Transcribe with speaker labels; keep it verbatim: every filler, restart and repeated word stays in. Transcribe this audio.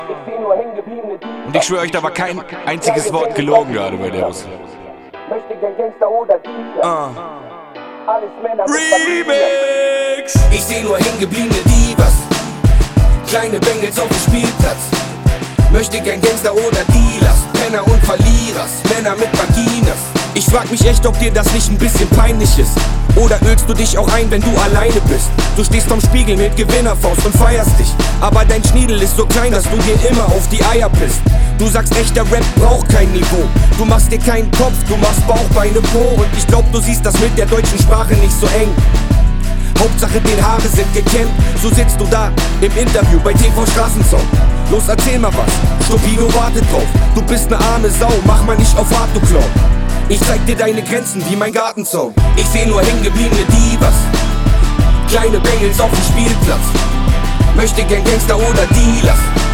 Speaker 1: Und ich schwöre euch, da war kein einziges Wort gelogen gerade bei der Russe. Uh. Remix!
Speaker 2: Ich seh nur hängengebliebene Divas, kleine Bengels auf dem Spielplatz. Möchte gern Gangster oder Dealers, Penner und Verlierers, Männer mit Vaginas. Ich frag mich echt, ob dir das nicht ein bisschen peinlich ist. Oder ölst du dich auch ein, wenn du alleine bist? Du stehst vorm Spiegel mit Gewinnerfaust und feierst dich, aber dein Schniedel ist so klein, dass du dir immer auf die Eier pisst. Du sagst, echter Rap braucht kein Niveau. Du machst dir keinen Kopf, du machst Bauch, Beine, Po. Und ich glaub, du siehst das mit der deutschen Sprache nicht so eng. Hauptsache den Haare sind gekämmt. So sitzt du da im Interview bei T V Straßensong. Los, erzähl mal was, Stupino wartet drauf. Du bist ne arme Sau, mach mal nicht auf hart, du Clown. Ich zeig dir deine Grenzen wie mein Gartenzaun. Ich seh nur hängengebliebene Divas, kleine Bengels auf dem Spielplatz. Möchte gern Gangster oder Dealers,